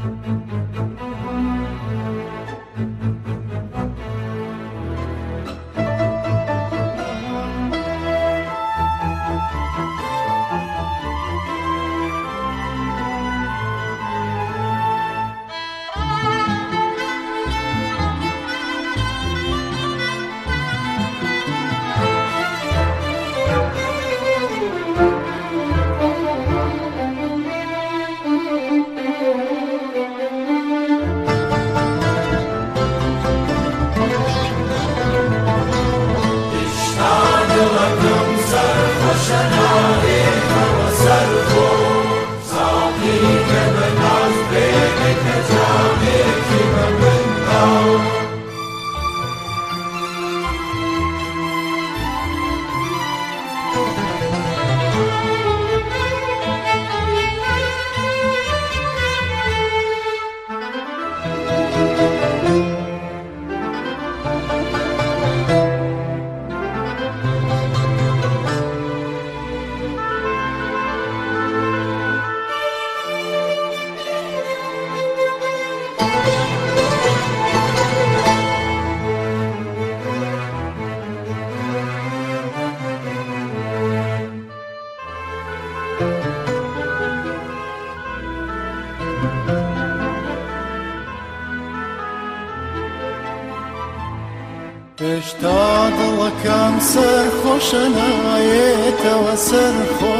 هێشتا دڵەکەم سەرخۆشە نایێتەوە سەرخۆ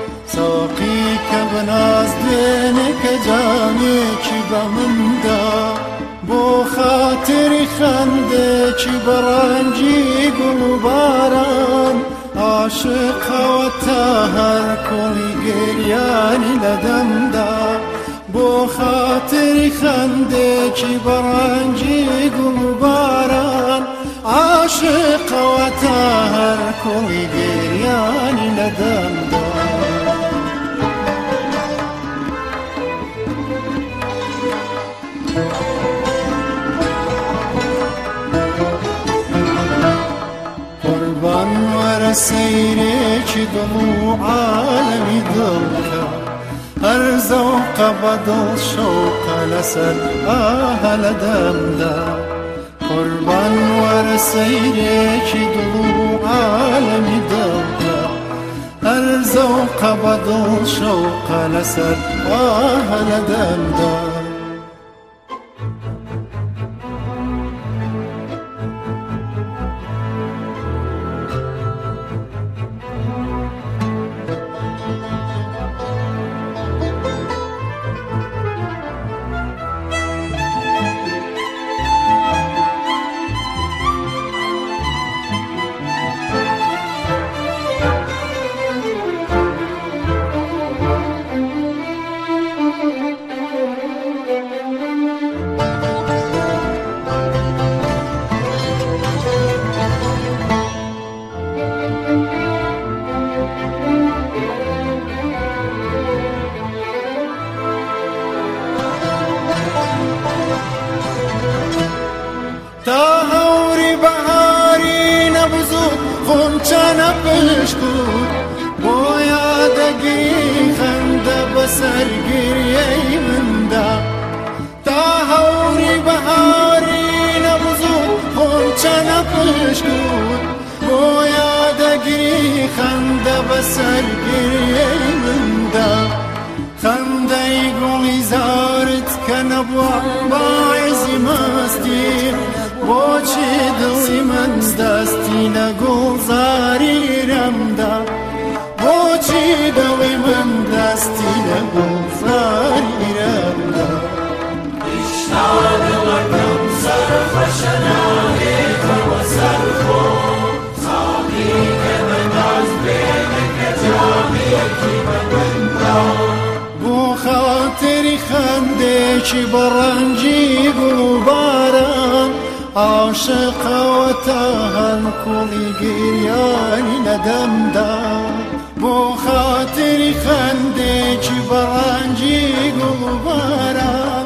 ساقی کە بەناز دوێنێ کە جامێکی بە مندا بۆ خاتری خەندێکی بەڕەنگی گوڵ و باران عاشقەوە تا هەر کۆڵی گریانی لە دەمدا بۆ خاتری خەندێکی بەڕەنگی گوڵ و باران عاشقەوە تا هەر کۆڵی گریانی لە دەمدا قوربان وەرە سەیرێکی دڵ و عالەمی دڵکە هەر زەوقە بە دڵ شەوقە لەسەر ئاهە لە دەمدا قوربان وەرە سەیرێکی دڵ و عالەمی دڵکە هەر زەوقە بە دڵ شەوقە لەسەر ئاهە لە دەمدا تا هەوری بەهاری نەبزوو خۆمچە نەپشکوت بۆ یادەگیری خەندە بەسەر گریەی مندا تا هەوری بەهاری نەبزوو خۆمچە نەپشکوت بۆ یادەگیری خەندە بەسەر گریەی مندا خەندەی گوڵی زارت کە نەبووە باعزی مەستی بۆچی دڵی من دەستی لە گوڵزاری رەمدا بۆچی دڵی من دەستی لە گوڵزاری رەمدا هێشتا دڵەکەم سەرخۆشە ناوێتەوە سەرخۆ ساقی کە بەناز بێنە کە جامێکی بە مندا بۆ خاتری خەندێکی بەڕەنگی گوڵ و باران عاشقەوە تا هەر کۆڵی گریانی لە دەمدا بۆ خاتری خەندێکی بەڕەنگی گوڵ و باران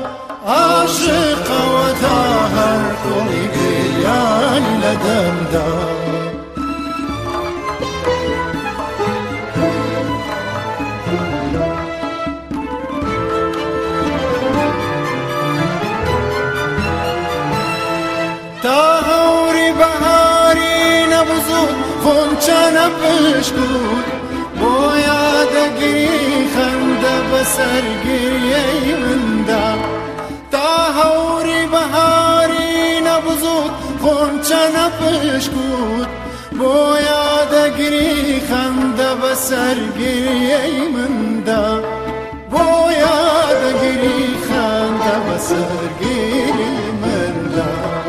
عاشقەوە تا هەر کۆڵی گریانی لە دەمدا خونچانە پشکوت بۆ یادەگیری خەندە بەسەرگیریەی مندا تا هەوری بەهاری نەبزوت خونچانە پشکوت بۆ یادەگیری خەندە بەسەرگیریەی مندا بۆ یادەگیری خەندە بەسەرگیری مندا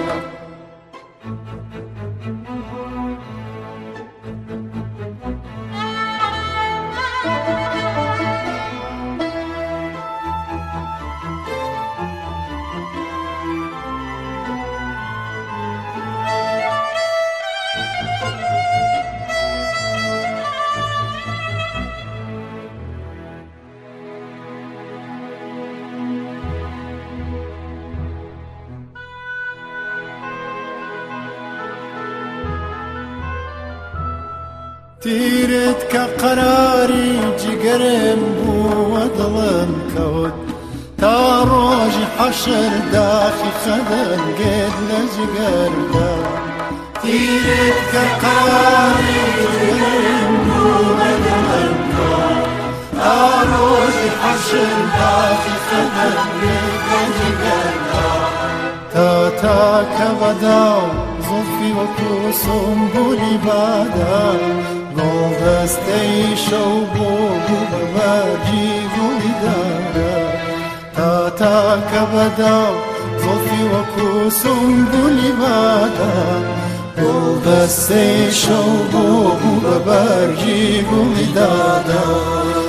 تیرت کە قەراری جگەرم بووە دڵم کەوت تا ڕۆژی حەشر داخی خەدەنگێت لە جگەردا تیرت کە قەراری جگەرم بووە دڵم کەوت تا ڕۆژی حەشر داخی خەدەنگێت لە جگەردا تاکە بەداو زڵفی وەکو سنبولی بادا گۆڵدەستەی شەو بۆ بوو بە بەرگی گوڵی دارە تاکە بەداو زڵفی وەکو سنبولی بادا گۆڵدەستەی شەو بۆ بوو بە بەرگی گوڵی دادا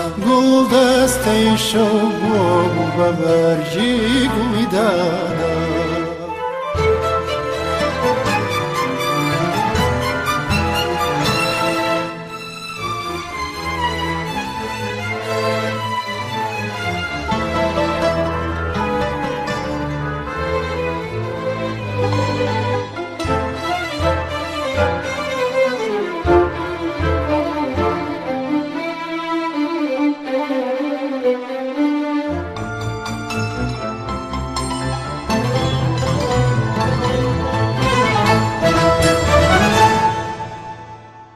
گوڵدەستەی شەو بۆ بوو بە بەرگی گوڵی دادا